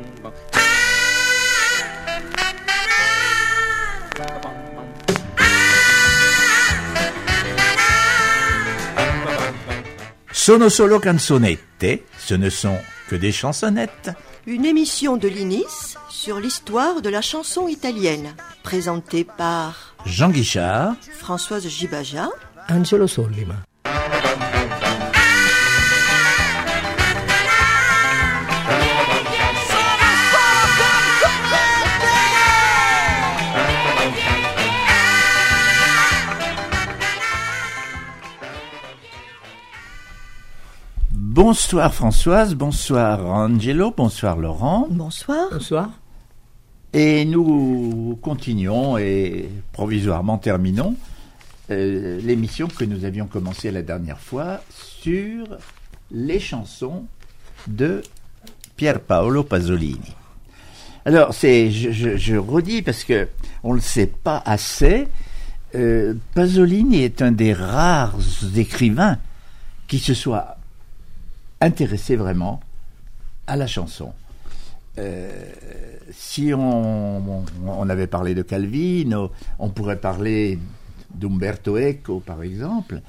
Sono solo canzonette, ce ne sont que des chansonnettes. Une émission de l'INIS sur l'histoire de la chanson italienne, présentée par Jean Guichard, Françoise Gibaja, Angelo Sollima. Bonsoir Françoise, bonsoir Angelo, bonsoir Laurent. Bonsoir. Bonsoir. Et nous continuons et provisoirement terminons l'émission que nous avions commencée la dernière fois sur les chansons de Pier Paolo Pasolini. Alors je redis parce que on le sait pas assez, Pasolini est un des rares écrivains qui se soit intéressé vraiment à la chanson. Si on avait parlé de Calvino, on pourrait parler d'Umberto Eco, par exemple,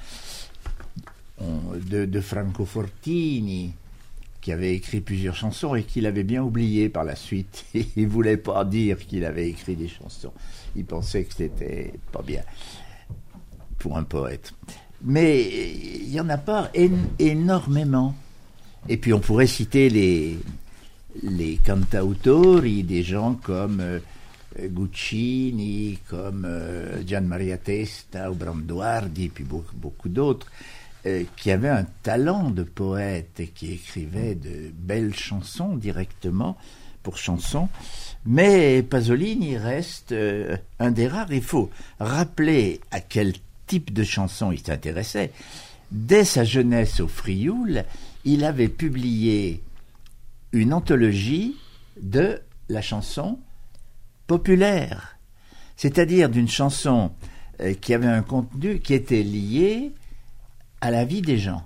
de Franco Fortini, qui avait écrit plusieurs chansons et qu'il avait bien oublié par la suite. Il ne voulait pas dire qu'il avait écrit des chansons. Il pensait que c'était pas bien pour un poète. Mais il n'y en a pas énormément. Et puis on pourrait citer les cantautori, des gens comme Guccini, comme Gian Maria Testa ou Branduardi, puis beaucoup d'autres, qui avaient un talent de poète et qui écrivaient de belles chansons directement pour chansons. Mais Pasolini reste un des rares. Il faut rappeler à quel type de chansons il s'intéressait. Dès sa jeunesse au Frioul, il avait publié une anthologie de la chanson populaire, c'est-à-dire d'une chanson qui avait un contenu qui était lié à la vie des gens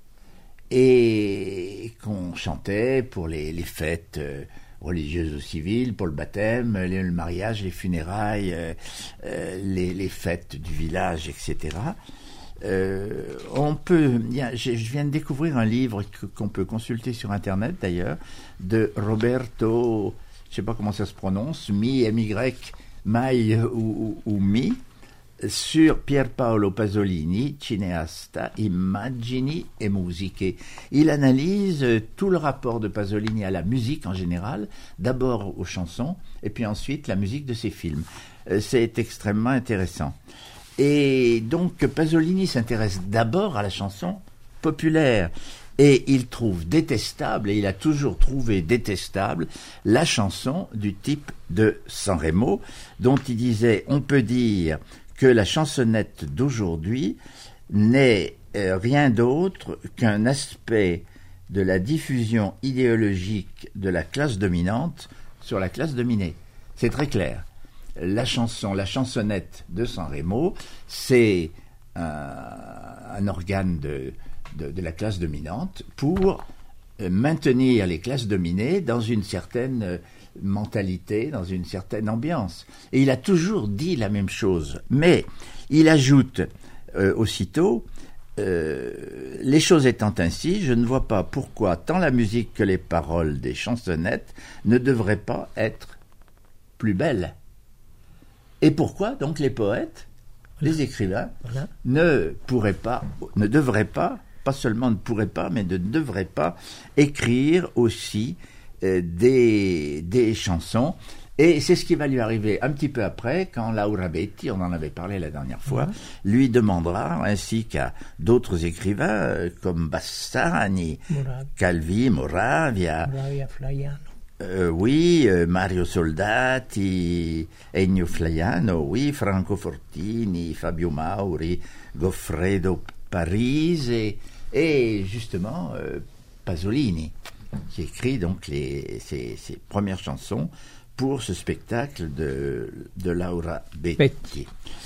et qu'on chantait pour les fêtes religieuses ou civiles, pour le baptême, le mariage, les funérailles, les fêtes du village, etc. Je viens de découvrir un livre qu'on peut consulter sur internet d'ailleurs, de Roberto, je ne sais pas comment ça se prononce, Mai ou Mi, sur Pier Paolo Pasolini, cineasta, immagini e musiche. Il analyse tout le rapport de Pasolini à la musique en général, d'abord aux chansons, et puis ensuite la musique de ses films. C'est extrêmement intéressant. Et donc Pasolini s'intéresse d'abord à la chanson populaire et il trouve détestable, et il a toujours trouvé détestable, la chanson du type de Sanremo, dont il disait « On peut dire que la chansonnette d'aujourd'hui n'est rien d'autre qu'un aspect de la diffusion idéologique de la classe dominante sur la classe dominée. » C'est très clair. La chansonnette de Sanremo, c'est un organe de la classe dominante pour maintenir les classes dominées dans une certaine mentalité, dans une certaine ambiance. Et il a toujours dit la même chose. Mais il ajoute aussitôt, les choses étant ainsi, je ne vois pas pourquoi tant la musique que les paroles des chansonnettes ne devraient pas être plus belles. Et pourquoi donc les poètes, les écrivains, ne devraient pas, pas seulement ne pourraient pas, mais ne devraient pas écrire aussi des chansons. Et c'est ce qui va lui arriver un petit peu après, quand Laura Betti, on en avait parlé la dernière fois, lui demandera, ainsi qu'à d'autres écrivains comme Bassani, Calvi, Moravia, Flaiano. Mario Soldati, Ennio Flaiano, Franco Fortini, Fabio Mauri, Goffredo Parise et justement Pasolini, qui écrit donc ses premières chansons pour ce spectacle de Laura Betti.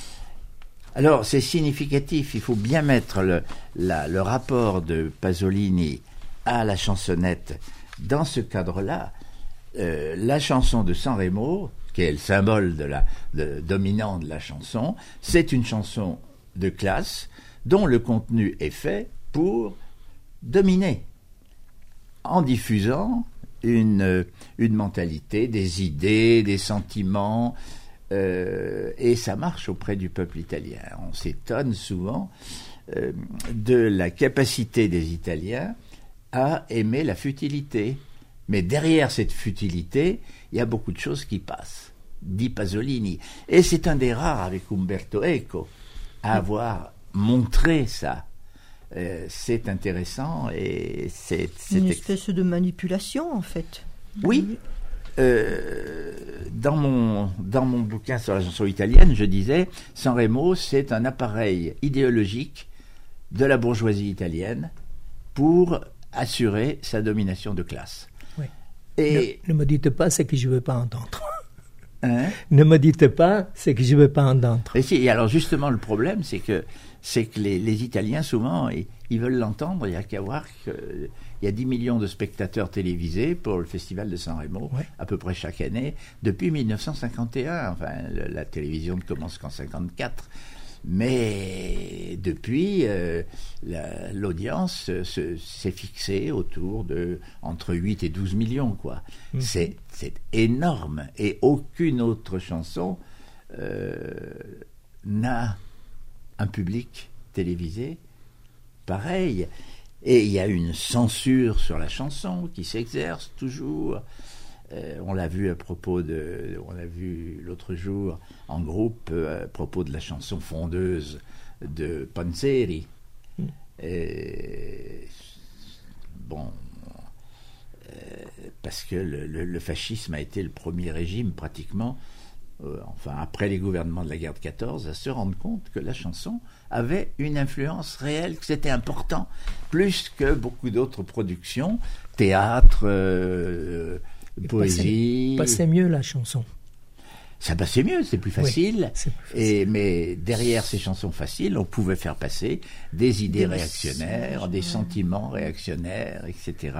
Alors c'est significatif, il faut bien mettre le rapport de Pasolini à la chansonnette dans ce cadre-là. la chanson de Sanremo, qui est le symbole dominant de la chanson, c'est une chanson de classe dont le contenu est fait pour dominer, en diffusant une mentalité, des idées, des sentiments, et ça marche auprès du peuple italien. On s'étonne souvent de la capacité des Italiens à aimer la futilité. Mais derrière cette futilité, il y a beaucoup de choses qui passent, dit Pasolini. Et c'est un des rares, avec Umberto Eco, à avoir montré ça. C'est intéressant et c'est une espèce de manipulation, en fait. Oui. Dans mon bouquin sur la chanson italienne, je disais, Sanremo, c'est un appareil idéologique de la bourgeoisie italienne pour assurer sa domination de classe. Oui. Et ne me dites pas ce que je ne veux pas entendre. Hein? Ne me dites pas ce que je ne veux pas entendre. Et alors justement, le problème, c'est que les Italiens, souvent, ils veulent l'entendre. Il n'y a qu'à voir qu'il y a 10 millions de spectateurs télévisés pour le festival de Sanremo, Ouais. à peu près chaque année, depuis 1951. Enfin, la télévision ne commence qu'en 1954. Mais depuis, l'audience s'est fixée autour de entre 8 et 12 millions, quoi. C'est énorme. Et aucune autre chanson n'a un public télévisé pareil. Et il y a une censure sur la chanson qui s'exerce toujours. On l'a vu on l'a vu l'autre jour en groupe à propos de la chanson Fondeuse de Panzeri. Parce que le fascisme a été le premier régime pratiquement, après les gouvernements de la guerre de 14, à se rendre compte que la chanson avait une influence réelle, que c'était important, plus que beaucoup d'autres productions, théâtre, poésie. Passait mieux la chanson. Ça passait mieux, c'est plus facile. Oui, c'est plus facile. Mais derrière ces chansons faciles, on pouvait faire passer des idées réactionnaires, des sentiments réactionnaires, etc.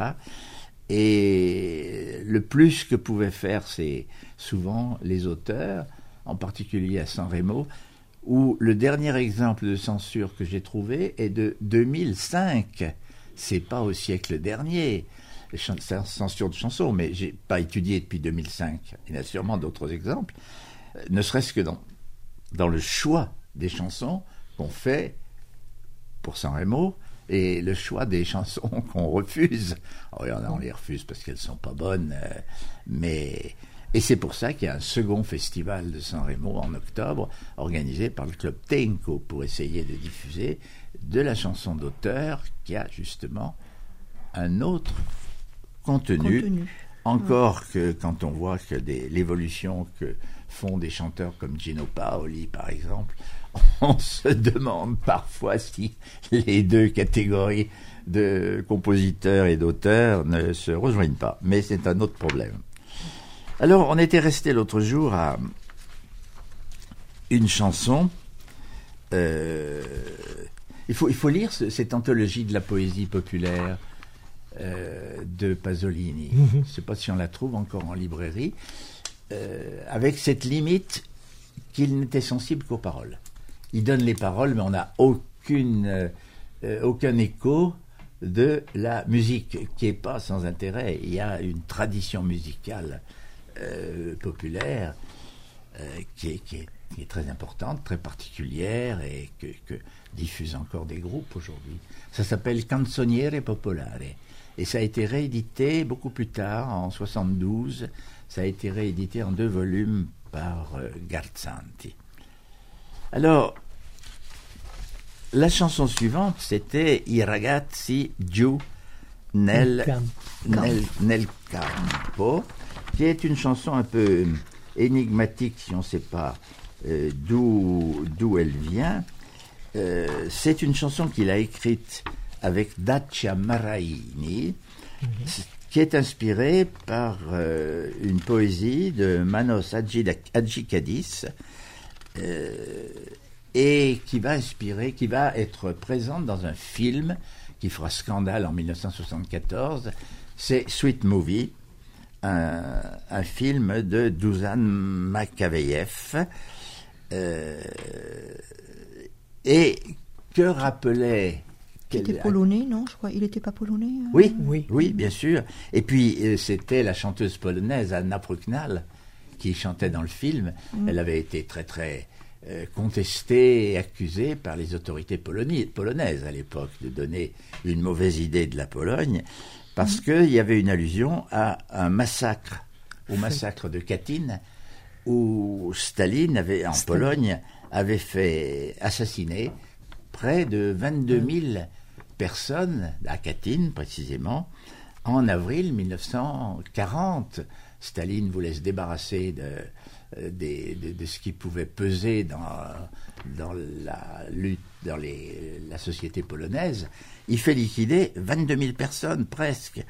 Et le plus que pouvaient faire, c'est souvent les auteurs, en particulier à Sanremo, où le dernier exemple de censure que j'ai trouvé est de 2005. C'est pas au siècle dernier. Censure de chansons, mais j'ai pas étudié depuis 2005. Il y a sûrement d'autres exemples, ne serait-ce que dans le choix des chansons qu'on fait pour Sanremo et le choix des chansons qu'on refuse. Oh, on les refuse parce qu'elles sont pas bonnes, et c'est pour ça qu'il y a un second festival de Sanremo en octobre, organisé par le club Tenco, pour essayer de diffuser de la chanson d'auteur qui a justement un autre contenu. Encore que quand on voit que l'évolution que font des chanteurs comme Gino Paoli, par exemple, on se demande parfois si les deux catégories de compositeurs et d'auteurs ne se rejoignent pas. Mais c'est un autre problème. Alors, on était resté l'autre jour à une chanson. Il faut lire cette anthologie de la poésie populaire de Pasolini. Je ne sais pas si on la trouve encore en librairie, avec cette limite qu'il n'était sensible qu'aux paroles. Il donne les paroles, mais on n'a aucun écho de la musique, qui n'est pas sans intérêt. Il y a une tradition musicale populaire qui est très importante, très particulière, et que diffusent encore des groupes aujourd'hui. Ça s'appelle Canzoniere Popolare. Et ça a été réédité beaucoup plus tard, en 1972. Ça a été réédité en 2 volumes par Garzanti. Alors, la chanson suivante, c'était I ragazzi giù nel campo, qui est une chanson un peu énigmatique si on ne sait pas d'où elle vient. C'est une chanson qu'il a écrite avec Dacia Maraini, qui est inspirée par une poésie de Manos Hadjikadis, et qui va être présente dans un film qui fera scandale en 1974. C'est Sweet Movie, un film de Dusan Makaveyev. Et que rappelait... Il était polonais, non? Je crois. Il n'était pas polonais? Oui, Oui. oui, bien sûr. Et puis, c'était la chanteuse polonaise Anna Brucknal qui chantait dans le film. Elle avait été très, très contestée et accusée par les autorités polonaises à l'époque de donner une mauvaise idée de la Pologne parce qu'il y avait une allusion à un massacre, au massacre de Katyn, où Staline en Pologne, avait fait assassiner près de 22 000 personnes, à Katyn précisément, en avril 1940. Staline voulait se débarrasser de ce qui pouvait peser dans la lutte, dans la société polonaise. Il fait liquider 22 000 personnes presque.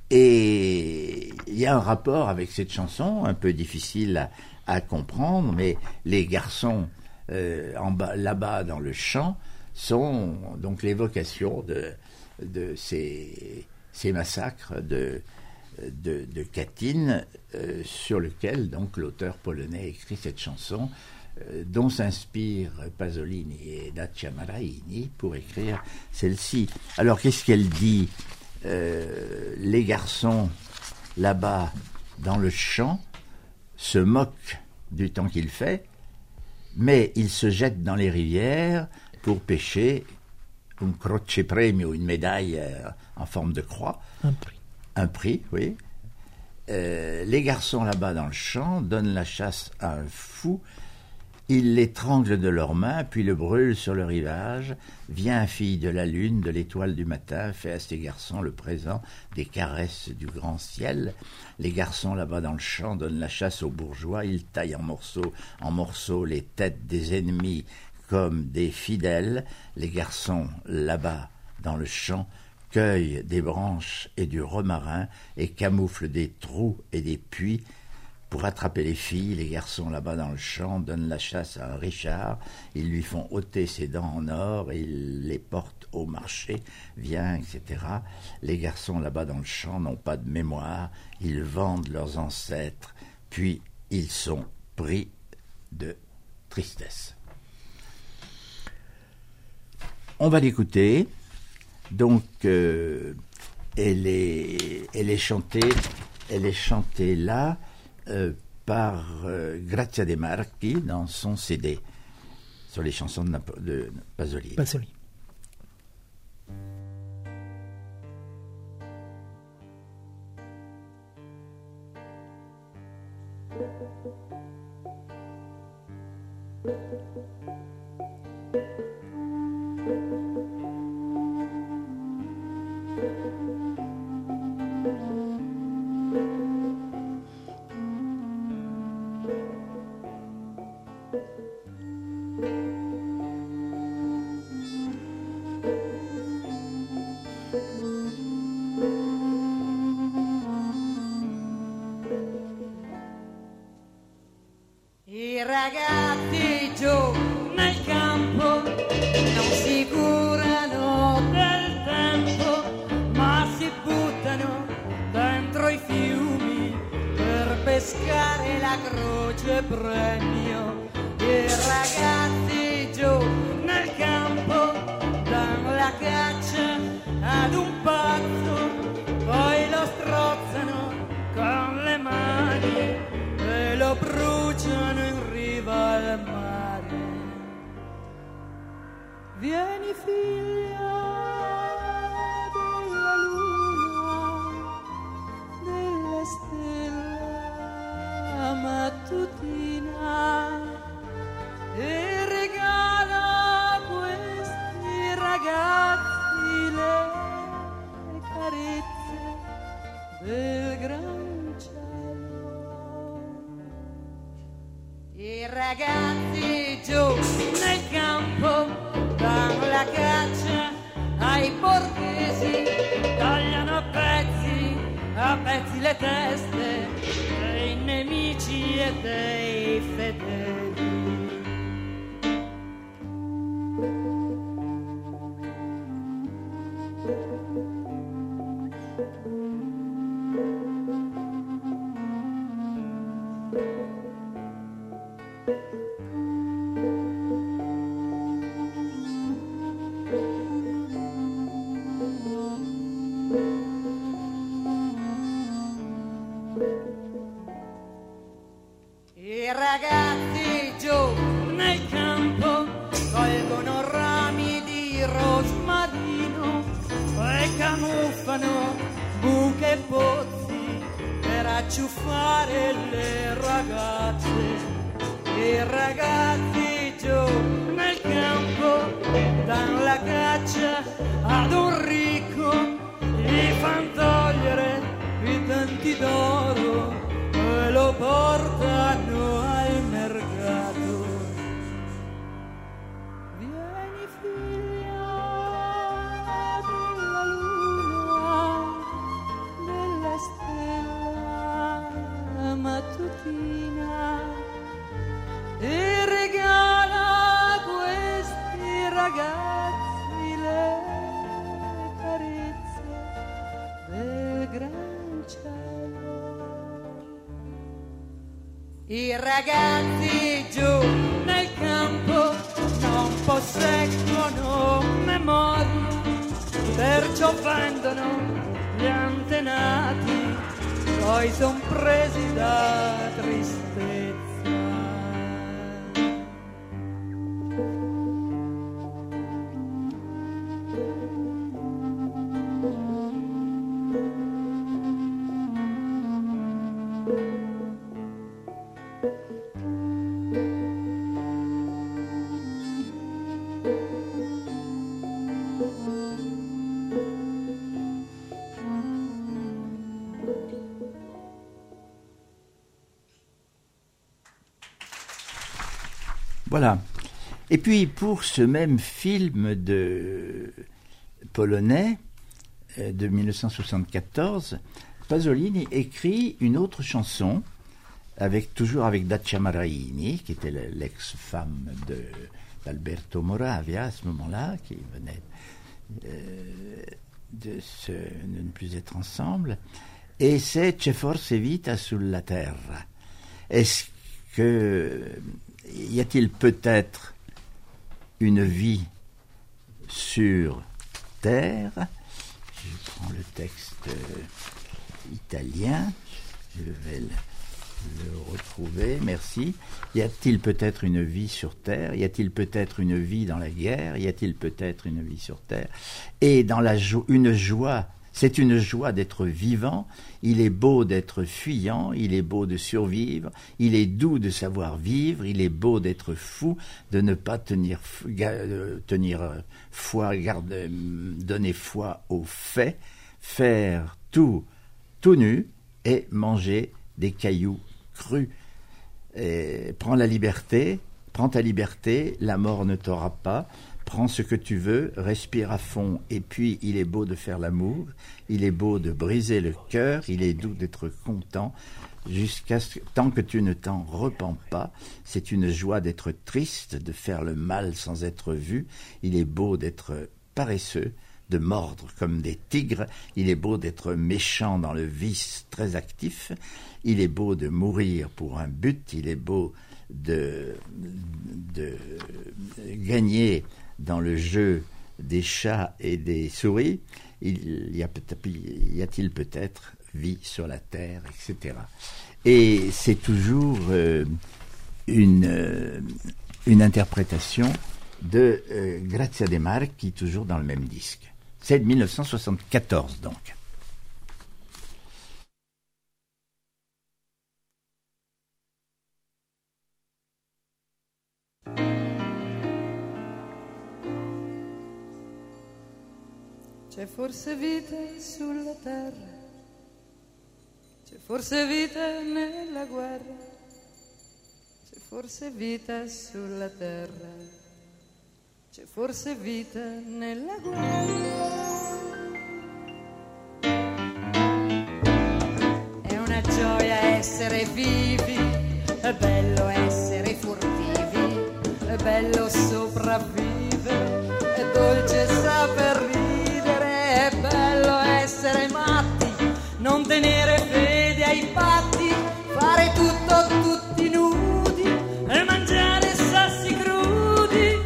Et il y a un rapport avec cette chanson, un peu difficile à comprendre, mais les garçons là-bas dans le champ sont donc l'évocation de ces massacres de Katyn, sur lequel donc l'auteur polonais écrit cette chanson, dont s'inspirent Pasolini et Dacia Maraini pour écrire celle-ci. Alors qu'est-ce qu'elle dit? Les garçons là-bas dans le champ se moquent du temps qu'il fait, mais ils se jettent dans les rivières pour pêcher un croce premio, une médaille en forme de croix. Un prix. Un prix, oui. Les garçons là-bas dans le champ donnent la chasse à un fou. Ils l'étranglent de leurs mains, puis le brûlent sur le rivage. Viens, fille de la lune, de l'étoile du matin, fais à ces garçons le présent des caresses du grand ciel. Les garçons là-bas dans le champ donnent la chasse aux bourgeois. Ils taillent en morceaux les têtes des ennemis comme des fidèles. Les garçons là-bas dans le champ cueillent des branches et du romarin et camouflent des trous et des puits. Pour attraper les filles, les garçons là-bas dans le champ donnent la chasse à un richard. Ils lui font ôter ses dents en or et ils les portent au marché. Viens, etc. Les garçons là-bas dans le champ n'ont pas de mémoire. Ils vendent leurs ancêtres. Puis ils sont pris de tristesse. On va l'écouter. Donc, elle est chantée là par Grazia De Marchi dans son CD sur les chansons de Pasolini. Pasolini. I ragazzi giù nel campo non si curano del tempo, ma si buttano dentro i fiumi per pescare la croce premio. I ragazzi giù nel campo danno la caccia ad un pazzo, poi lo strozzano con le mani e lo bruciano in riva al mare. Vieni figlia della luna, della stella mattutina, e regala a questi ragazzi le carezze del gran cielo. I ragazzi giù nel campo danno la caccia ai borghesi, tagliano a pezzi le teste dei nemici e dei fedeli. camuffano buche e pozzi per acciuffare le ragazze. I ragazzi giù nel campo danno la caccia ad un ricco, gli fan togliere i denti d'oro e lo portano al mercato. Vieni figlia della luna, della stella mattutina, e regala a questi ragazzi le carezze del gran cielo. I ragazzi giù nel campo non posseggono memoria, perciò vendono gli antenati, poi son presi da tristezza. Voilà. Et puis, pour ce même film de polonais de 1974, Pasolini écrit une autre chanson, toujours avec Dacia Maraini, qui était l'ex-femme d'Alberto Moravia à ce moment-là, qui venait de ne plus être ensemble. Et c'est C'è forse vita sulla terra. Y a-t-il peut-être une vie sur terre? Je prends le texte italien, je vais le retrouver, merci. Y a-t-il peut-être une vie sur terre? Y a-t-il peut-être une vie dans la guerre? Y a-t-il peut-être une vie sur terre? Et dans une joie, c'est une joie d'être vivant, il est beau d'être fuyant, il est beau de survivre, il est doux de savoir vivre, il est beau d'être fou, de ne pas tenir foi, donner foi aux faits, faire tout nu et manger des cailloux crus. Prends ta liberté, la mort ne t'aura pas. Prends ce que tu veux, respire à fond, et puis il est beau de faire l'amour, il est beau de briser le cœur, il est doux d'être content, tant que tu ne t'en repens pas. C'est une joie d'être triste, de faire le mal sans être vu, il est beau d'être paresseux, de mordre comme des tigres, il est beau d'être méchant dans le vice très actif, il est beau de mourir pour un but, il est beau de gagner dans le jeu des chats et des souris, y a-t-il peut-être vie sur la terre, etc. Et c'est toujours une interprétation de Grazia De Marchi, toujours dans le même disque. C'est de 1974 donc. C'è forse vita sulla terra, c'è forse vita nella guerra, c'è forse vita sulla terra, c'è forse vita nella guerra. È una gioia essere vivi, è bello essere furtivi, è bello sopravvivere, è dolce saper ridere. È bello essere matti, non tenere fede ai patti, fare tutto tutti nudi e mangiare sassi crudi.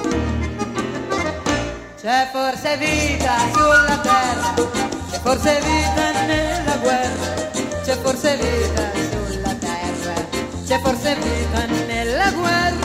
C'è forse vita sulla terra, c'è forse vita nella guerra, c'è forse vita sulla terra, c'è forse vita nella guerra.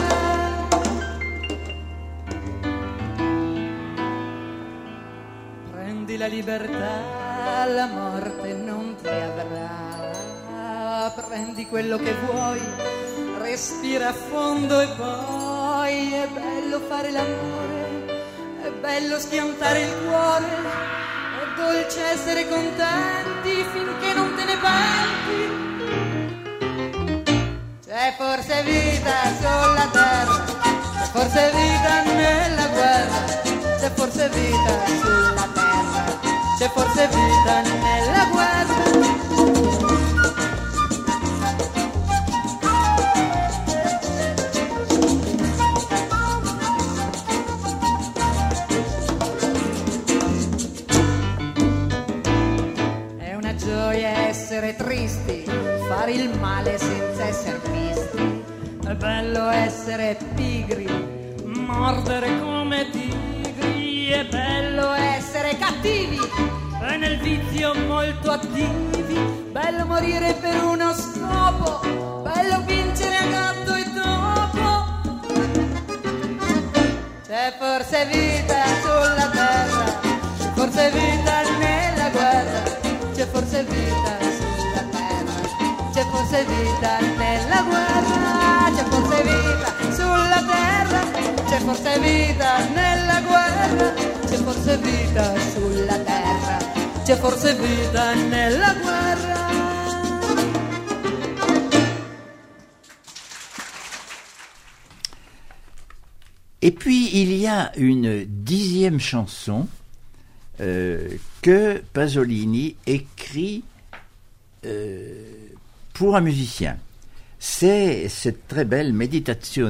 La libertà la morte non ti avrà. Prendi quello che vuoi, respira a fondo e poi è bello fare l'amore, è bello schiantare il cuore, è dolce essere contenti finché non te ne penti. C'è forse vita sulla terra, c'è forse vita nella guerra, c'è forse vita sulla terra, c'è forse vita nella guerra. Essere tristi, fare il male senza essere visti, è bello essere pigri, mordere come tigri, è bello essere cattivi e nel vizio molto attivi, bello morire per uno scopo, bello vincere a gatto e topo. C'è forse vita sulla terra, c'è forse vita nella guerra, c'è forse vita sulla terra, c'è forse vita nella guerra, c'è forse vita sulla terra, c'è forse vita nella guerra, c'è forse vita sulla terra, c'è forse vita nella guerra. Et puis il y a une 10e chanson que Pasolini écrit pour un musicien. C'est cette très belle méditation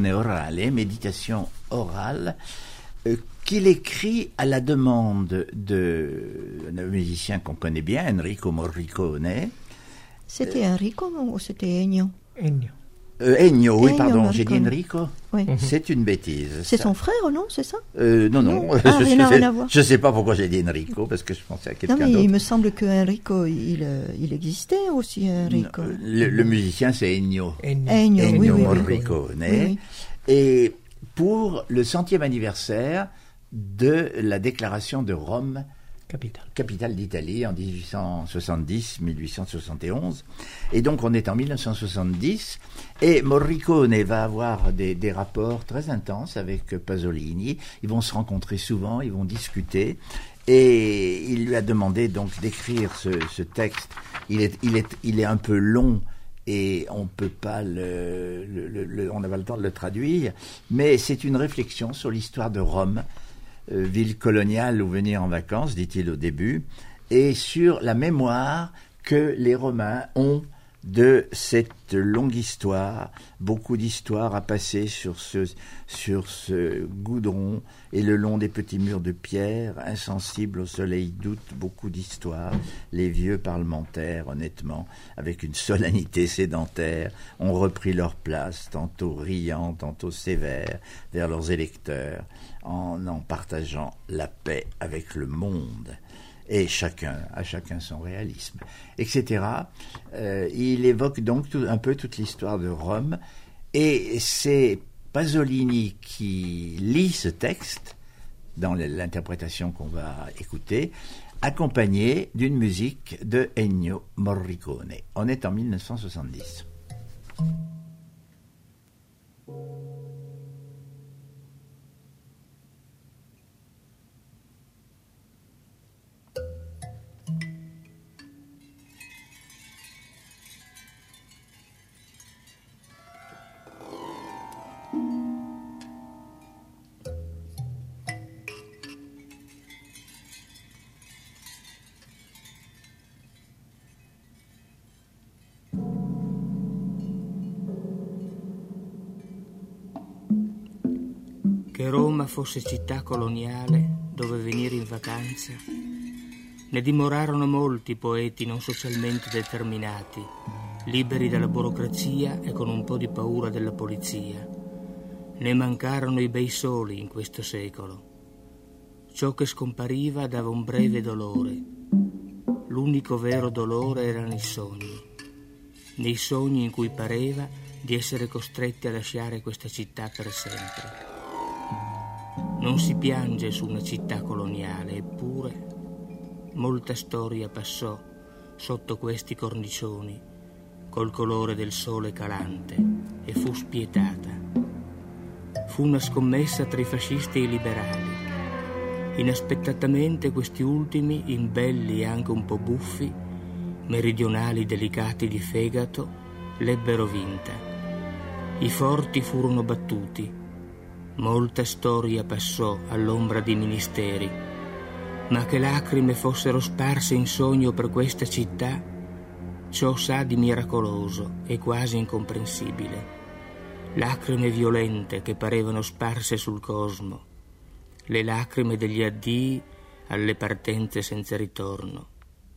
orale, qu'il écrit à la demande d'un musicien qu'on connaît bien, Enrico Morricone. C'était Enrico ou c'était Ennio? Ennio. Ennio, oui, Ennio pardon, j'ai dit Morricone. Enrico. Oui. C'est une bêtise. C'est ça. son frère, non? C'est ça? Non. Ah, rien à voir. Je sais pas pourquoi j'ai dit Enrico, parce que je pensais à quelqu'un Non, mais d'autre. il me semble que Enrico, il existait aussi, Enrico. Le musicien, c'est Ennio. Ennio, oui, oui, Morricone. oui, oui. Et pour le 100e anniversaire de la déclaration de Rome, capitale d'Italie, en 1870-1871. Et donc on est en 1970, et Morricone va avoir des rapports très intenses avec Pasolini. Ils vont se rencontrer souvent, ils vont discuter, et il lui a demandé donc d'écrire ce texte. Il est un peu long, et on peut pas on n'a pas le temps de le traduire, mais c'est une réflexion sur l'histoire de Rome, ville coloniale où venir en vacances, dit-il au début, et sur la mémoire que les Romains ont de cette longue histoire, beaucoup d'histoires à passer sur ce goudron et le long des petits murs de pierre, insensibles au soleil d'août, beaucoup d'histoires. Les vieux parlementaires, honnêtement, avec une solennité sédentaire, ont repris leur place, tantôt riant, tantôt sévères, vers leurs électeurs, en partageant la paix avec le monde. Et à chacun son réalisme, etc. Il évoque donc un peu toute l'histoire de Rome, et c'est Pasolini qui lit ce texte dans l'interprétation qu'on va écouter, accompagné d'une musique de Ennio Morricone. On est en 1970. Che Roma fosse città coloniale dove venire in vacanza, ne dimorarono molti poeti non socialmente determinati, liberi dalla burocrazia e con un po' di paura della polizia. Ne mancarono i bei soli in questo secolo. Ciò che scompariva dava un breve dolore. L'unico vero dolore erano i sogni. Nei sogni in cui pareva di essere costretti a lasciare questa città per sempre. Non si piange su una città coloniale, eppure molta storia passò sotto questi cornicioni, col colore del sole calante, e fu spietata. Fu una scommessa tra i fascisti e i liberali. Inaspettatamente questi ultimi, imbelli e anche un po' buffi, meridionali delicati di fegato, l'ebbero vinta. I forti furono battuti. Molta storia passò all'ombra di ministeri, ma che lacrime fossero sparse in sogno per questa città, ciò sa di miracoloso e quasi incomprensibile. Lacrime violente che parevano sparse sul cosmo, le lacrime degli addii alle partenze senza ritorno.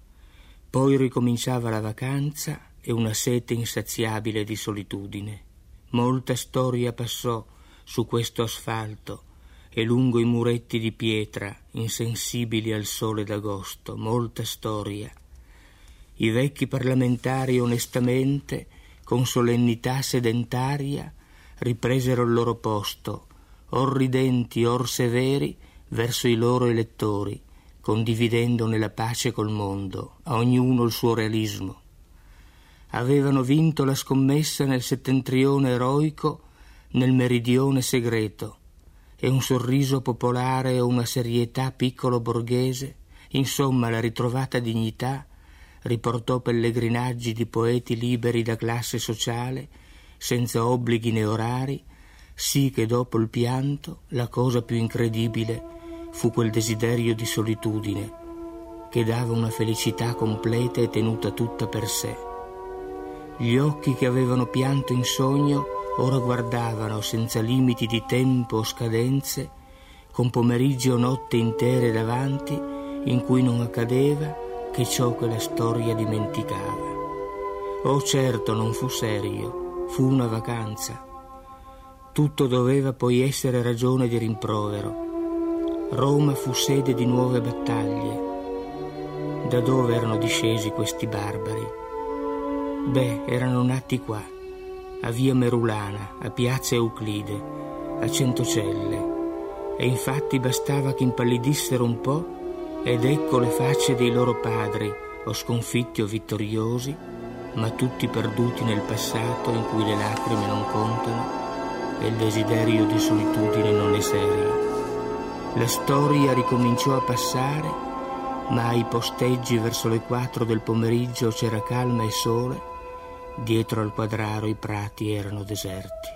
Poi ricominciava la vacanza e una sete insaziabile di solitudine. Molta storia passò su questo asfalto e lungo i muretti di pietra insensibili al sole d'agosto, molta storia. I vecchi parlamentari onestamente, con solennità sedentaria, ripresero il loro posto, or ridenti or severi, verso i loro elettori, condividendone la pace col mondo, a ognuno il suo realismo. Avevano vinto la scommessa nel settentrione eroico, nel meridione segreto, e un sorriso popolare o una serietà piccolo borghese, insomma la ritrovata dignità, riportò pellegrinaggi di poeti liberi da classe sociale, senza obblighi né orari, sì che dopo il pianto la cosa più incredibile fu quel desiderio di solitudine che dava una felicità completa e tenuta tutta per sé. Gli occhi che avevano pianto in sogno ora guardavano senza limiti di tempo o scadenze, con pomeriggi o notte intere davanti, in cui non accadeva che ciò che la storia dimenticava. Oh certo, non fu serio, fu una vacanza. Tutto doveva poi essere ragione di rimprovero. Roma fu sede di nuove battaglie. Da dove erano discesi questi barbari? Beh, erano nati qua, a via Merulana, a piazza Euclide, a Centocelle, e infatti bastava che impallidissero un po' ed ecco le facce dei loro padri, o sconfitti o vittoriosi, ma tutti perduti nel passato in cui le lacrime non contano e il desiderio di solitudine non è serio. La storia ricominciò a passare, ma ai posteggi verso le 4 del pomeriggio c'era calma e sole. Dietro al Quadraro i prati erano deserti.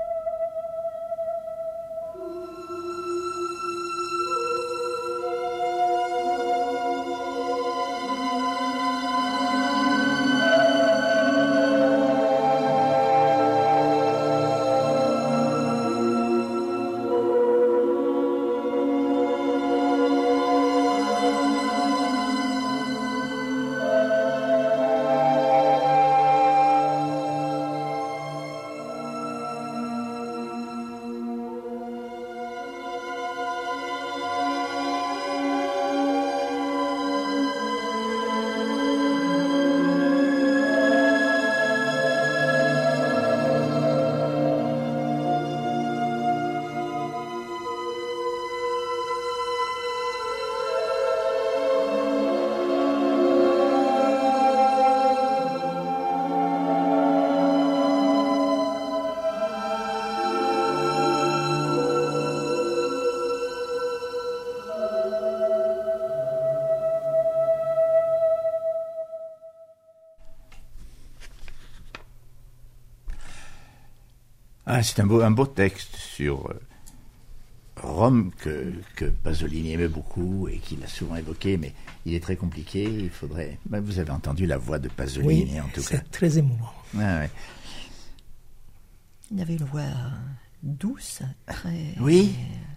Ah, c'est un beau texte sur Rome que Pasolini aimait beaucoup et qu'il a souvent évoqué, mais il est très compliqué. Il faudrait. Ben, vous avez entendu la voix de Pasolini, oui, en tout cas. C'est très émouvant. Ah, ouais. Il avait une voix douce, très. Oui.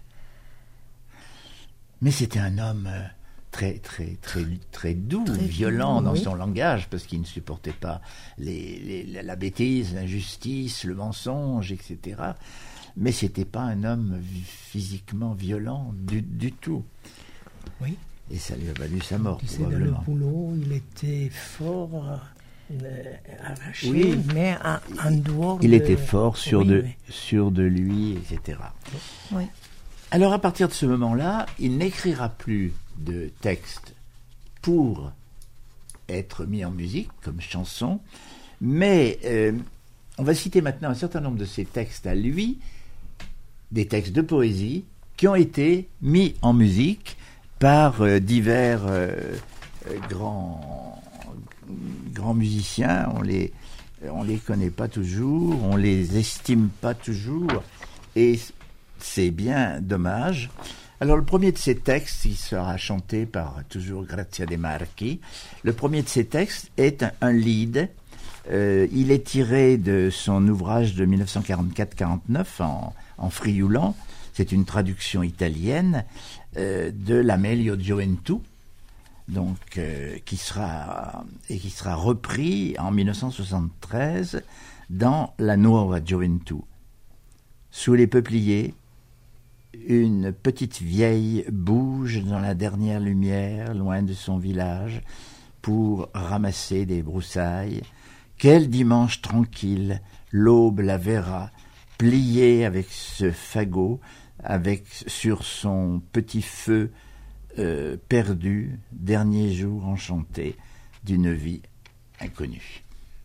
Mais c'était un homme très doux, très violent doux, dans oui. son langage, parce qu'il ne supportait pas la bêtise, l'injustice, le mensonge, etc. Mais c'était pas un homme physiquement violent du tout. Oui. Et ça lui a valu sa mort, Tu sais, dans le probablement. boulot, il était fort arraché, Oui. mais en dehors Il de... était fort, sûr Oui, oui. de lui, etc. Oui. Alors à partir de ce moment-là, il n'écrira plus de textes pour être mis en musique comme chanson, mais on va citer maintenant un certain nombre de ses textes à lui, des textes de poésie qui ont été mis en musique par divers grands musiciens. On les connaît pas toujours, on les estime pas toujours, et c'est bien dommage. Alors le premier de ces textes, il sera chanté par toujours Grazia De Marchi. Le premier de ces textes est un lied. Il est tiré de son ouvrage de 1944-49 en friulan. C'est une traduction italienne de la Meglio Gioventù, donc qui sera repris en 1973 dans la Nuova Gioventù. Sous les peupliers, une petite vieille bouge dans la dernière lumière, loin de son village, pour ramasser des broussailles. Quel dimanche tranquille, l'aube la verra, pliée avec ce fagot, avec sur son petit feu perdu, dernier jour enchanté d'une vie inconnue.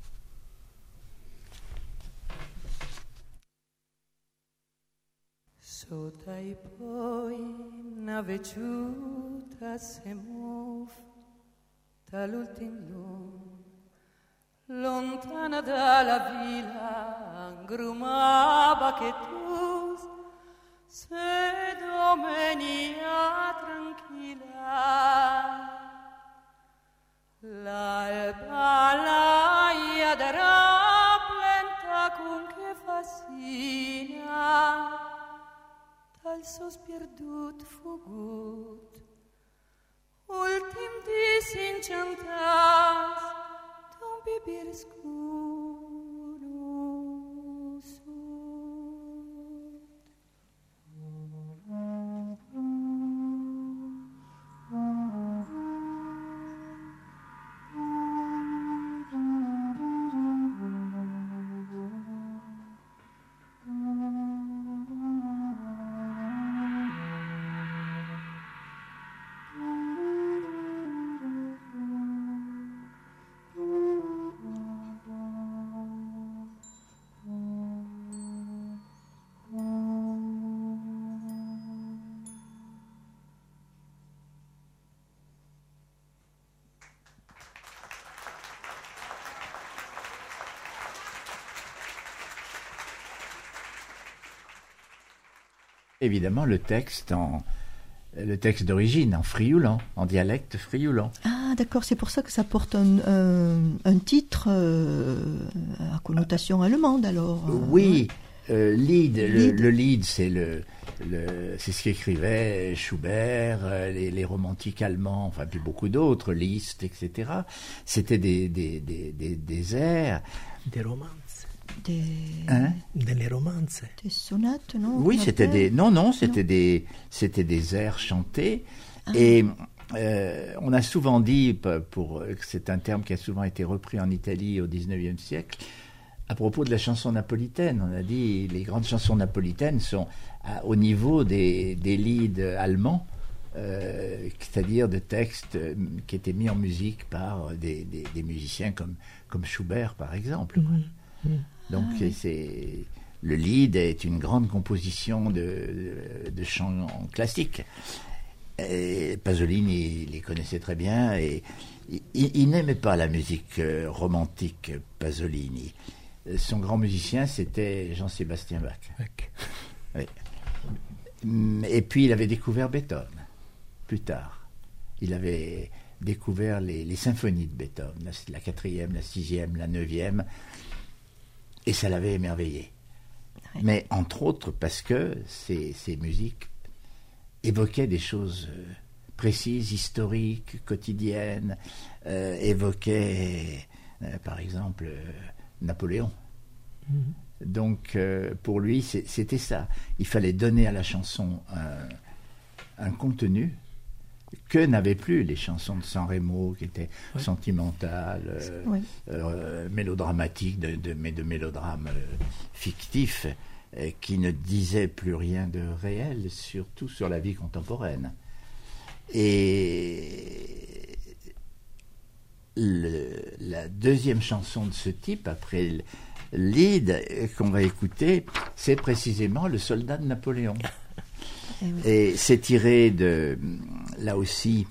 Sota i poi una veciuta se muove dall'ultim lontana dalla villa grumaba che tu se domenica tranquilla l'alba l'aia darà plenta con che fascina dal sospir dut fugut ultim disincentas d'un bibir Évidemment, le texte d'origine, en friulan, en dialecte friulan. Ah, d'accord, c'est pour ça que ça porte un titre à connotation allemande, alors. Oui, Lied. Le Lied, c'est ce qu'écrivait Schubert, les romantiques allemands, enfin puis beaucoup d'autres, Liszt, etc. C'était des airs. Des romances. Des romances. Des sonates, non? Oui, c'était des airs chantés. Ah. Et on a souvent dit, c'est un terme qui a souvent été repris en Italie au XIXe siècle, à propos de la chanson napolitaine. On a dit les grandes chansons napolitaines sont au niveau des lieds allemands, c'est-à-dire de textes qui étaient mis en musique par des musiciens comme Schubert, par exemple. Mmh. Donc le Lied est une grande composition de chants classiques. Et Pasolini les connaissait très bien, et il n'aimait pas la musique romantique, Pasolini. Son grand musicien, c'était Jean-Sébastien Bach. Oui. Et puis il avait découvert Beethoven plus tard. Il avait découvert les symphonies de Beethoven, la 4e, la 6e, la 9e, et ça l'avait émerveillé. Oui. Mais entre autres parce que ces musiques évoquaient des choses précises, historiques, quotidiennes, évoquaient par exemple Napoléon. Mm-hmm. Donc pour lui c'était ça. Il fallait donner à la chanson un contenu que n'avaient plus les chansons de San Remo, qui étaient sentimentales, mélodramatiques, mais de mélodrames fictifs, qui ne disaient plus rien de réel, surtout sur la vie contemporaine. Et la deuxième chanson de ce type, après Lead, qu'on va écouter, c'est précisément Le Soldat de Napoléon. Et c'est tiré là aussi,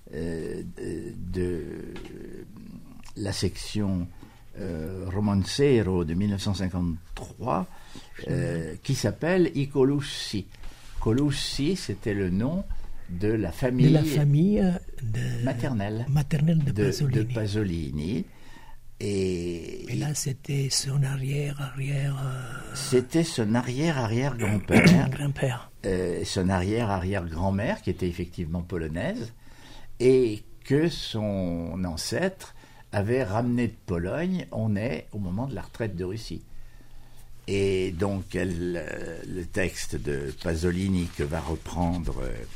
de la section Romancero de 1953, qui s'appelle I Colussi. Colussi, c'était le nom de la famille maternelle de Pasolini. Et là, c'était son arrière-arrière... C'était son arrière-arrière-grand-père. Grand-père. Son arrière-arrière-grand-mère, qui était effectivement polonaise, et que son ancêtre avait ramené de Pologne. On est au moment de la retraite de Russie. Et donc, le texte de Pasolini que va reprendre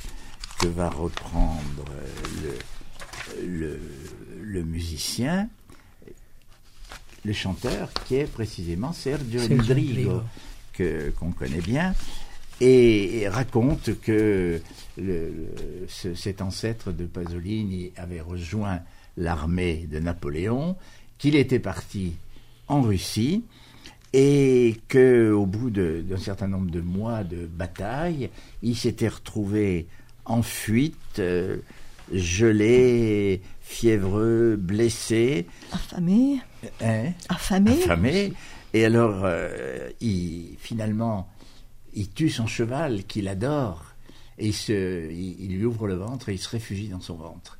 le musicien, le chanteur, qui est précisément Sergio Endrigo, qu'on connaît bien, et raconte que cet ancêtre de Pasolini avait rejoint l'armée de Napoléon, qu'il était parti en Russie, et qu'au bout d'un certain nombre de mois de bataille, il s'était retrouvé en fuite, gelé, fiévreux, blessé. Affamé. Affamé. Et alors, finalement, il tue son cheval qu'il adore, et il lui ouvre le ventre et il se réfugie dans son ventre.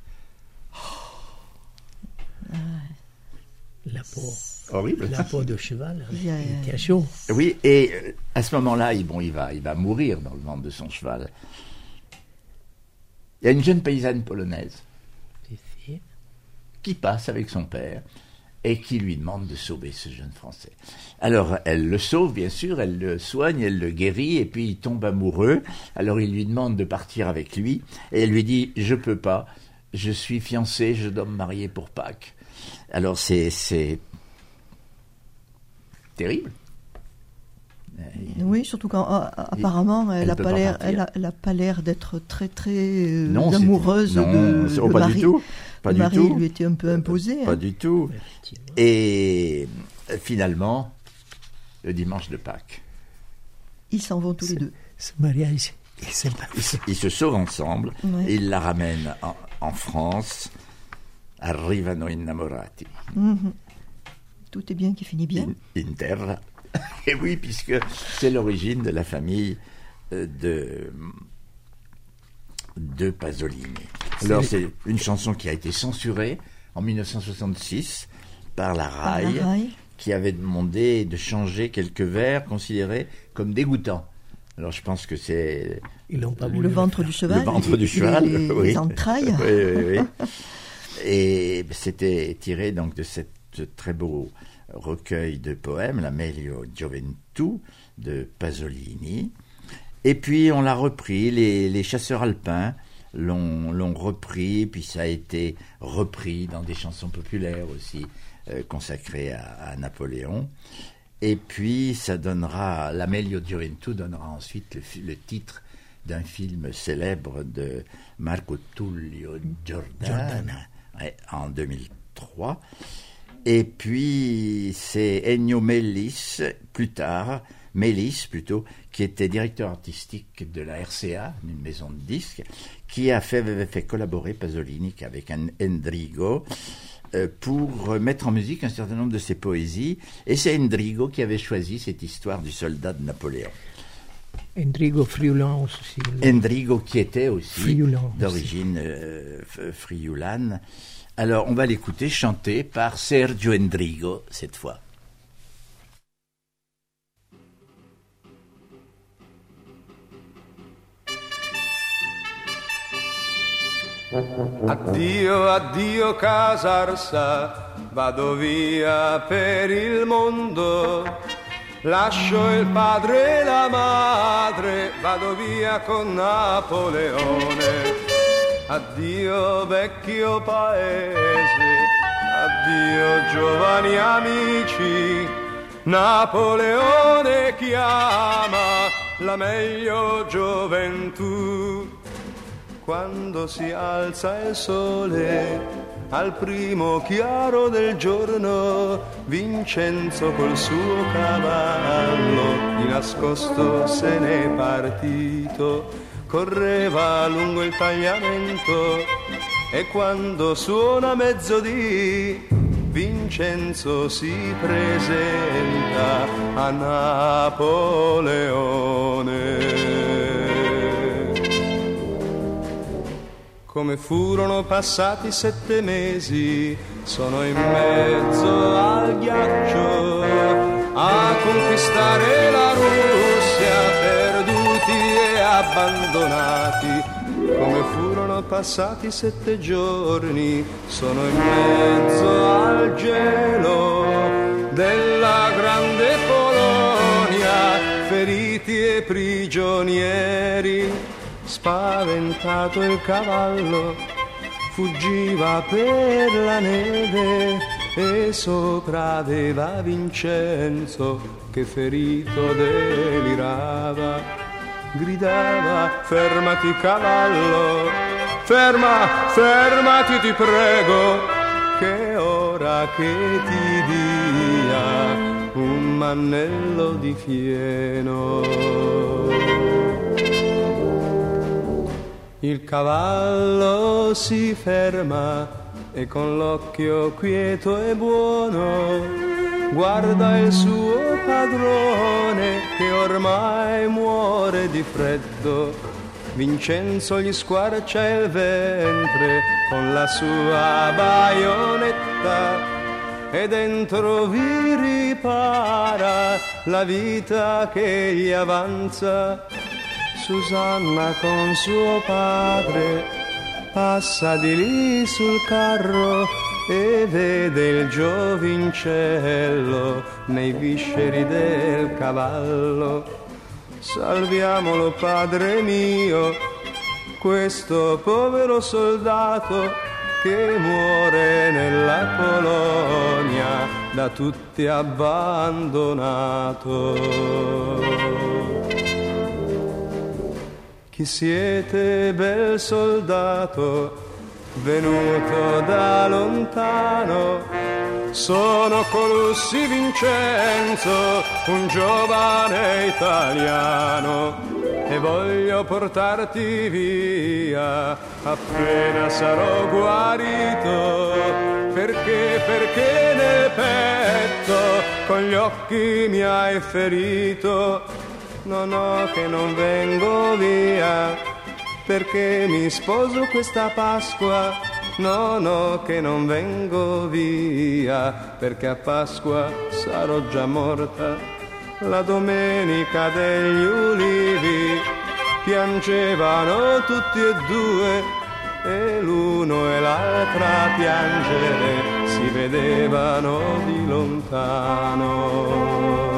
La peau. Horrible. La peau de cheval, il était chaud. Oui, et à ce moment-là, il va mourir dans le ventre de son cheval. Il y a une jeune paysanne polonaise qui passe avec son père et qui lui demande de sauver ce jeune Français. Alors, elle le sauve, bien sûr, elle le soigne, elle le guérit, et puis il tombe amoureux. Alors, il lui demande de partir avec lui, et elle lui dit « Je peux pas, je suis fiancé, je dois me marier pour Pâques. » Alors, c'est terrible. Oui, surtout quand apparemment elle n'a pas l'air d'être très amoureuse de pas Marie. Du tout. Pas le du mari tout. lui était un peu imposé. Pas du tout. Et finalement, le dimanche de Pâques, ils s'en vont tous les deux. Ce mariage, ils se sauvent ensemble, Ouais. et ils la ramènent en France. Arrivano innamorati. Mm-hmm. Tout est bien qui finit bien. In terra. Et oui, puisque c'est l'origine de la famille de Pasolini. Alors, c'est une chanson qui a été censurée en 1966 par la RAI, qui avait demandé de changer quelques vers considérés comme dégoûtants. Alors, je pense que c'est... Ils n'ont pas voulu le ventre du cheval. Le ventre du cheval, oui. Les entrailles. Oui. Et c'était tiré donc de ce très beau recueil de poèmes, La Meglio Gioventù, de Pasolini. Et puis on l'a repris, les chasseurs alpins l'ont repris, puis ça a été repris dans des chansons populaires aussi, consacrées à Napoléon. Et puis ça donnera, La Meglio Gioventù donnera ensuite le titre d'un film célèbre de Marco Tullio Giordana. En 2003. Et puis c'est Ennio Melis, qui était directeur artistique de la RCA, une maison de disques, qui avait fait collaborer Pasolini avec Endrigo pour mettre en musique un certain nombre de ses poésies. Et c'est Endrigo qui avait choisi cette histoire du soldat de Napoléon. Endrigo Friulan aussi. Endrigo qui était aussi Friulan d'origine frioulane. Alors on va l'écouter chanter par Sergio Endrigo cette fois. Addio, addio Casarsa, vado via per il mondo. Lascio il padre e la madre, vado via con Napoleone. Addio vecchio paese, addio giovani amici. Napoleone chiama la meglio gioventù. Quando si alza il sole al primo chiaro del giorno, Vincenzo col suo cavallo di nascosto se n'è partito, correva lungo il tagliamento e quando suona mezzodì Vincenzo si presenta a Napoleone. Come furono passati 7 mesi, sono in mezzo al ghiaccio a conquistare la Russia, perduti e abbandonati. Come furono passati 7 giorni, sono in mezzo al gelo della grande Polonia, feriti e prigionieri. Spaventato il cavallo fuggiva per la neve e sopravveva Vincenzo che ferito delirava. Gridava: fermati cavallo, fermati ti prego, che è ora che ti dia un mannello di fieno. Il cavallo si ferma e con l'occhio quieto e buono guarda il suo padrone che ormai muore di freddo. Vincenzo gli squarcia il ventre con la sua baionetta e dentro vi ripara la vita che gli avanza. Susanna con suo padre passa di lì sul carro e vede il giovincello nei visceri del cavallo. Salviamolo, padre mio, questo povero soldato che muore nella Polonia, da tutti abbandonato. Chi siete, bel soldato, venuto da lontano? Sono Colussi Vincenzo, un giovane italiano, e voglio portarti via appena sarò guarito, perché nel petto con gli occhi mi hai ferito. No, che non vengo via, perché mi sposo questa Pasqua. No, che non vengo via, perché a Pasqua sarò già morta. La domenica degli ulivi piangevano tutti e due, e l'uno e l'altra piangere si vedevano di lontano.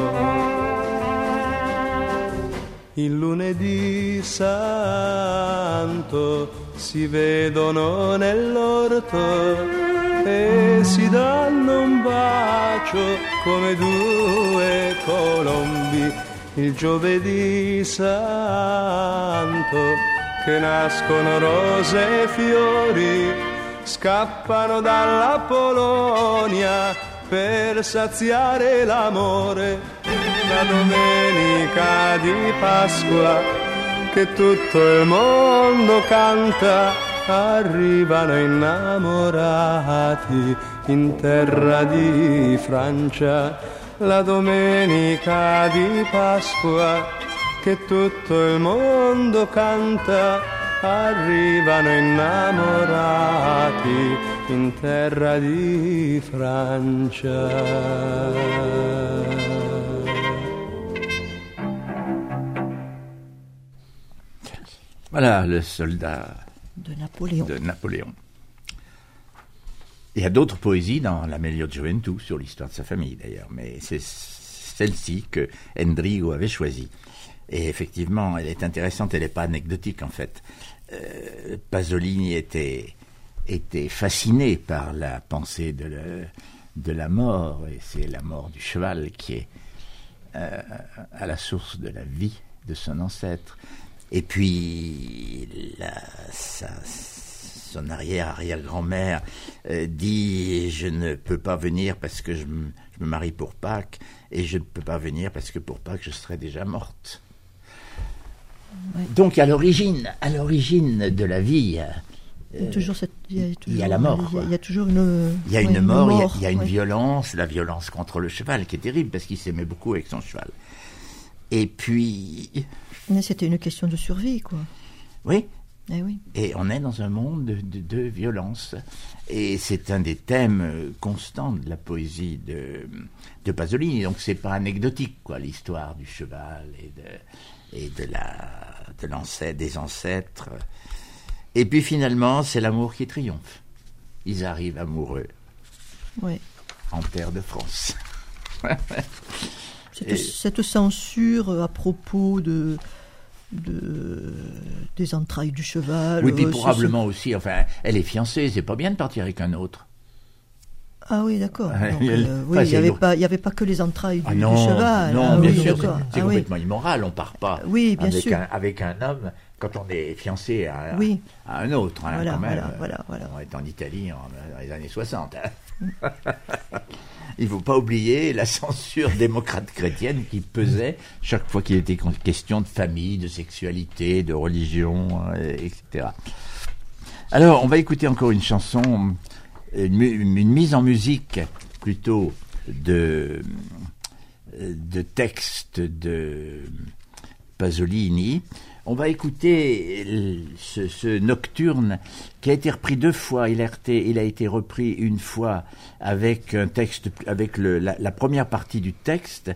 Il lunedì santo si vedono nell'orto e si danno un bacio come 2 colombi. Il giovedì santo che nascono rose e fiori, scappano dalla Polonia per saziare l'amore. La domenica di Pasqua che tutto il mondo canta, arrivano innamorati in terra di Francia. La domenica di Pasqua che tutto il mondo canta, arrivano innamorati in terra di Francia. Voilà le soldat de Napoléon. Il y a d'autres poésies dans La Meglio Gioventù sur l'histoire de sa famille d'ailleurs, mais c'est celle-ci que Endrigo avait choisie. Et effectivement, elle est intéressante, elle n'est pas anecdotique en fait. Pasolini était fasciné par la pensée de la mort, et c'est la mort du cheval qui est à la source de la vie de son ancêtre. Et puis son arrière-arrière-grand-mère dit « Je ne peux pas venir parce que je me marie pour Pâques, et je ne peux pas venir parce que pour Pâques, je serai déjà morte. » Donc, à l'origine de la vie, il y a la mort. Il y a toujours une... Il y a une mort, il y a une violence, la violence contre le cheval, qui est terrible, parce qu'il s'aimait beaucoup avec son cheval. Et puis... Mais c'était une question de survie, quoi. Oui. Oui. Et on est dans un monde de violence. Et c'est un des thèmes constants de la poésie de Pasolini. Donc c'est pas anecdotique, quoi, l'histoire du cheval et des ancêtres. Et puis finalement, c'est l'amour qui triomphe. Ils arrivent amoureux. Oui. En terre de France. Cette censure à propos des entrailles du cheval. Oui, puis probablement aussi, enfin, elle est fiancée, c'est pas bien de partir avec un autre. Ah oui, d'accord. Donc, oui, il n'y avait pas que les entrailles du cheval. Non, bien sûr, c'est complètement immoral, on part pas avec un homme quand on est fiancé à un autre. Hein, voilà, quand même. Voilà. On est en Italie dans les années 60. Hein. Il ne faut pas oublier la censure démocrate chrétienne qui pesait chaque fois qu'il était question de famille, de sexualité, de religion, etc. Alors, on va écouter encore une chanson, une mise en musique plutôt de texte de Pasolini. On va écouter ce nocturne qui a été repris 2 fois. Il a été repris une fois avec un texte, avec la première partie du texte,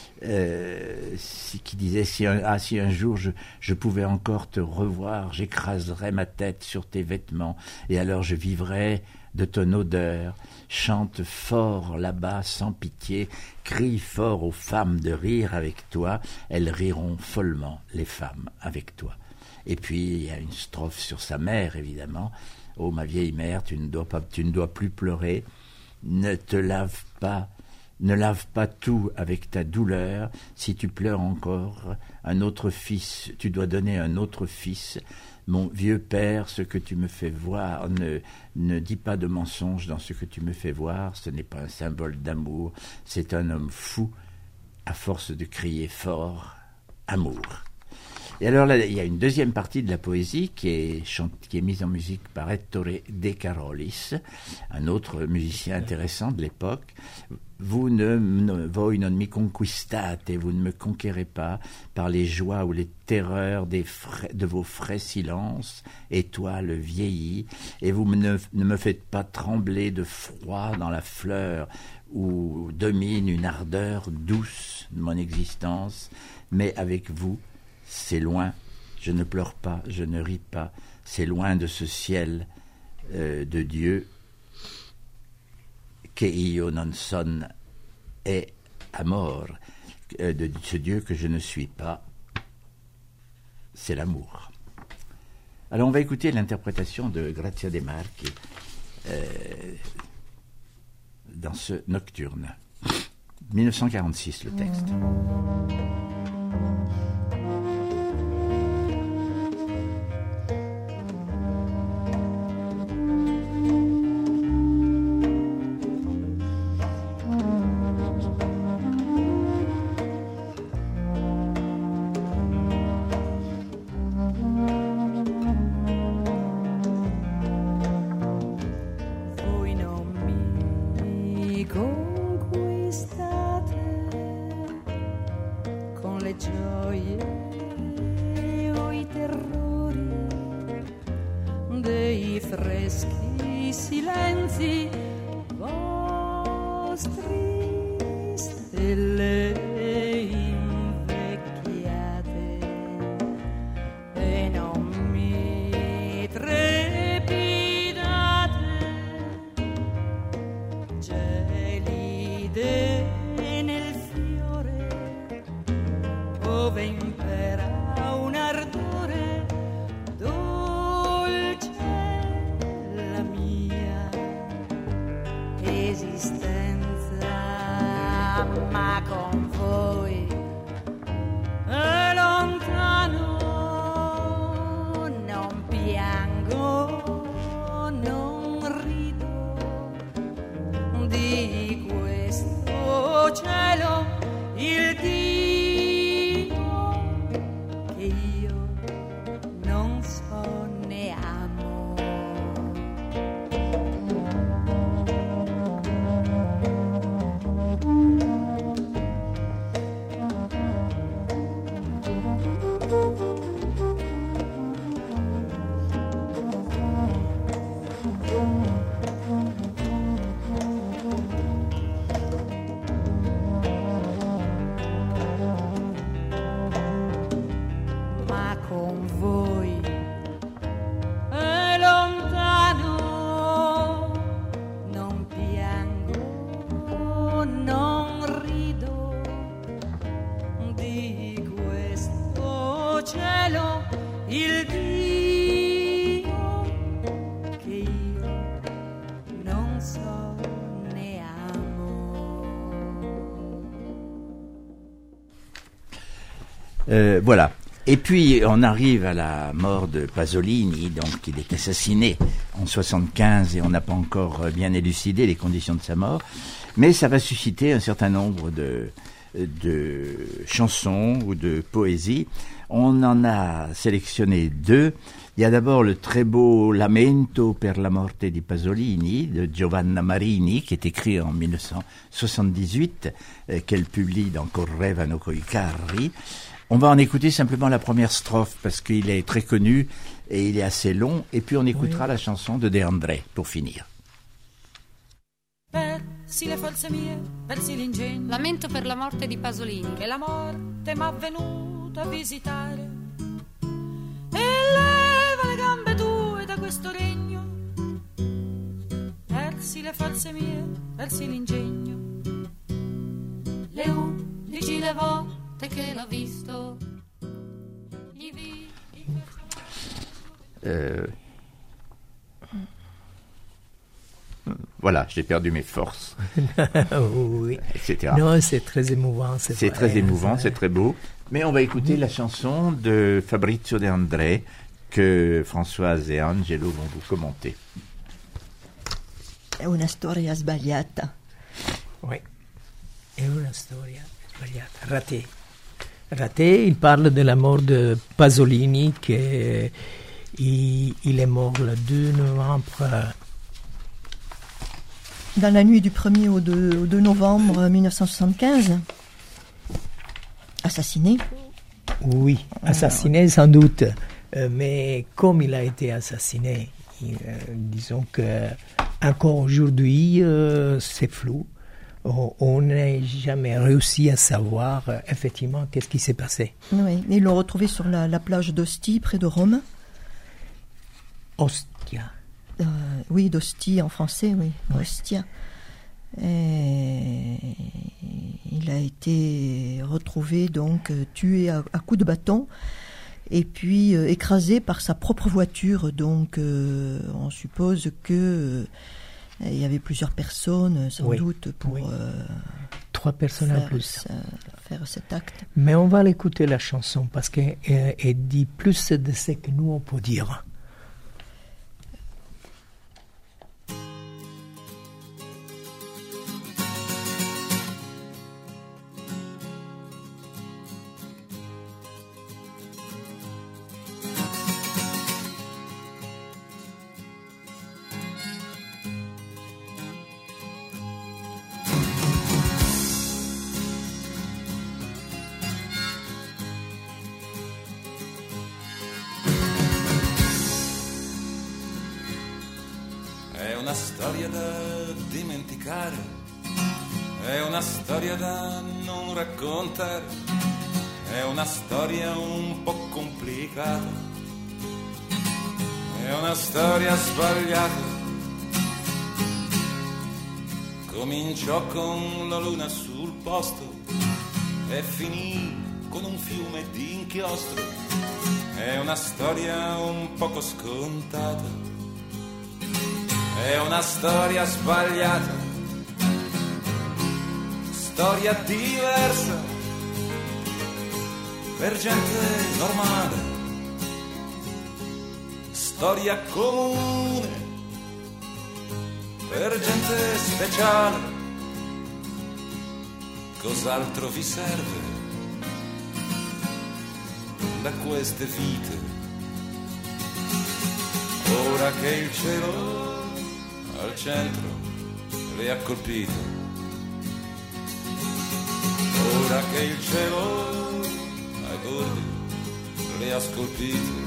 qui disait si un jour je pouvais encore te revoir, j'écraserais ma tête sur tes vêtements et alors je vivrais de ton odeur. Chante fort là-bas sans pitié, crie fort aux femmes de rire avec toi, elles riront follement les femmes avec toi. Et puis il y a une strophe sur sa mère évidemment. Oh ma vieille mère, tu ne dois plus pleurer, ne lave pas tout avec ta douleur, si tu pleures encore, un autre fils, tu dois donner un autre fils. Mon vieux père, ce que tu me fais voir, ne dis pas de mensonge dans ce que tu me fais voir, ce n'est pas un symbole d'amour, c'est un homme fou, à force de crier fort, amour. Et alors là, il y a une deuxième partie de la poésie qui est mise en musique par Ettore De Carolis, un autre musicien intéressant de l'époque. Voi non mi conquistate, vous ne me conquérez pas par les joies ou les terreurs de vos frais silences, étoiles vieillies, et vous ne me faites pas trembler de froid dans la fleur où domine une ardeur douce de mon existence, mais avec vous, c'est loin, je ne pleure pas, je ne ris pas, c'est loin de ce ciel de Dieu che io non son è amor, de ce Dieu que je ne suis pas, c'est l'amour. Alors on va écouter l'interprétation de Grazia De Marchi dans ce nocturne. 1946 le texte. di questo cielo, il Dio che io non so né amo. Ma con voi è lontano, non piango, non rido di questo cielo, il Dio che io non so né amo. Voilà. Et puis on arrive à la mort de Pasolini, donc il est assassiné en 75 et on n'a pas encore bien élucidé les conditions de sa mort, mais ça va susciter un certain nombre de chansons ou de poésies. On en a sélectionné deux. Il y a d'abord le très beau Lamento per la morte di Pasolini de Giovanna Marini, qui est écrit en 1978, qu'elle publie dans Correvano coi carri. On va en écouter simplement la première strophe parce qu'il est très connu et il est assez long, et puis on écoutera la chanson de De André pour finir. Persi le forze mie, persi l'ingegno, Lamento per la morte di Pasolini. che la morte m'ha venuto a visitare e leva le gambe tue da questo regno. Persi le forze mie, persi l'ingegno, Le 11 le volte che l'ho visto, gli vidi Voilà, j'ai perdu mes forces, Oui. etc. Non, c'est très émouvant. C'est vrai, très émouvant, ça. c'est très beau. Mais on va écouter la chanson de Fabrizio De André que Françoise et Angelo vont vous commenter. È una storia sbagliata. Oui. È una storia sbagliata. Raté, il parle de la mort de Pasolini, il est mort le 2 novembre. Dans la nuit du 1er au 2 novembre 1975, assassiné. Oui, assassiné sans doute. Mais comme il a été assassiné, disons que encore aujourd'hui, c'est flou. On n'a jamais réussi à savoir effectivement qu'est-ce qui s'est passé. Oui, ils l'ont retrouvé sur la plage d'Ostie, près de Rome. Ostia. Oui, d'Ostie en français, oui, Ouais. Ostia. Et il a été retrouvé donc tué à coups de bâton et puis écrasé par sa propre voiture. Donc on suppose que il y avait plusieurs personnes sans Oui. doute pour Oui. 3 personnes en plus. faire cet acte. Mais on va l'écouter la chanson parce qu'elle dit plus de ce que nous on peut dire. È una storia da dimenticare, è una storia da non raccontare, è una storia un po' complicata, è una storia sbagliata. Cominciò con la luna sul posto e finì con un fiume di inchiostro, è una storia un poco scontata. È una storia sbagliata, storia diversa per gente normale, storia comune per gente speciale. Cos'altro vi serve da queste vite? Ora che il cielo al centro le ha colpite, ora che il cielo ai bordi le ha scolpite.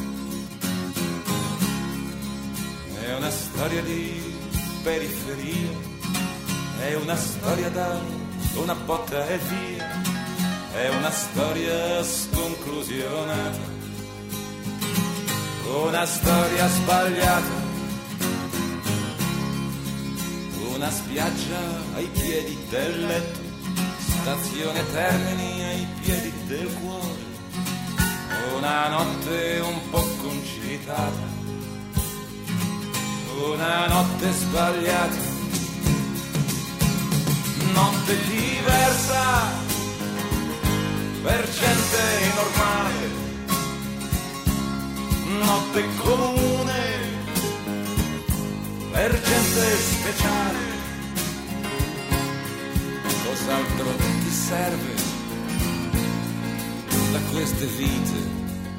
È una storia di periferia, è una storia da una botta e via, è una storia sconclusionata, una storia sbagliata, una spiaggia ai piedi del letto, stazione Termini ai piedi del cuore, una notte un po' concitata, una notte sbagliata, notte diversa per gente normale, notte comune per gente speciale. Cos'altro ti serve da queste vite?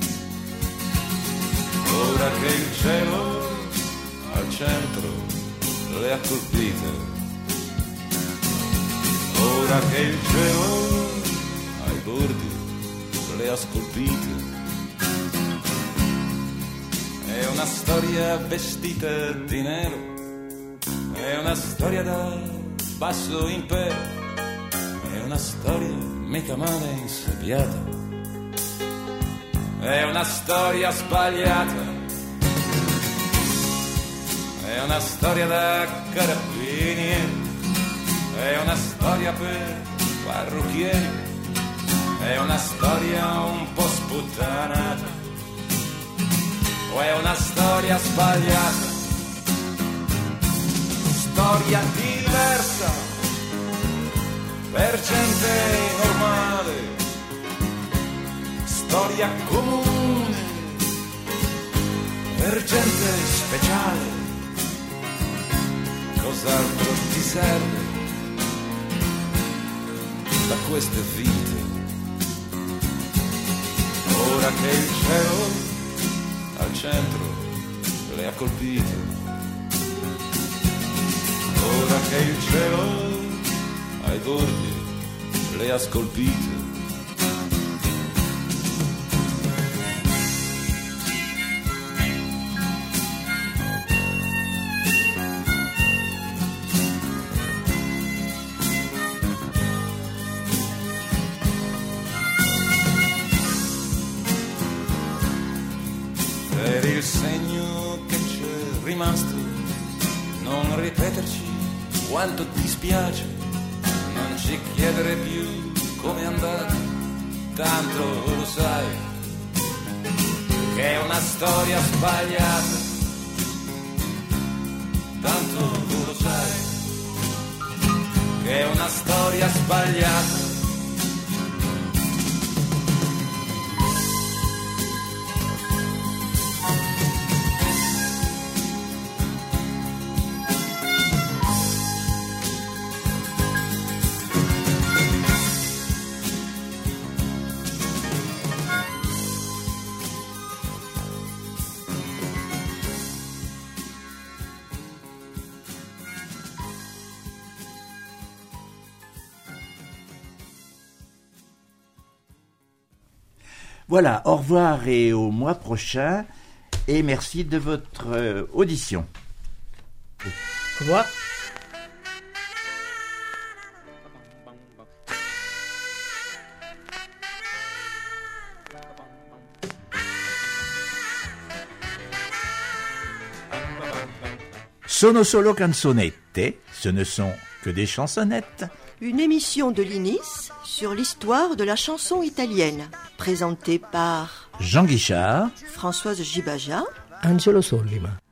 Ora che il cielo al centro le ha colpite, ora che il cielo ai bordi le ha scolpite. È una storia vestita di nero, è una storia da basso impero, è una storia mica male insabbiata, è una storia sbagliata, è una storia da carabinieri, è una storia per parrucchieri, è una storia un po' sputtanata, o è una storia sbagliata, storia diversa per gente normale, storia comune per gente speciale. Cos'altro ti serve da queste vite? Ora che il cielo al centro le ha colpite, ora che il cielo ai bordi le ha scolpite. Per il segno che c'è rimasto, non ripeterci quanto ti spiace, non ci chiedere più com'è andato, tanto lo sai che è una storia sbagliata, tanto lo sai che è una storia sbagliata. Voilà, au revoir et au mois prochain, et merci de votre audition. Au revoir. Sono solo canzonette, ce ne sont que des chansonnettes. Une émission de l'INIS sur l'histoire de la chanson italienne, présentée par Jean Guichard, Françoise Gibaja, Angelo Sollima.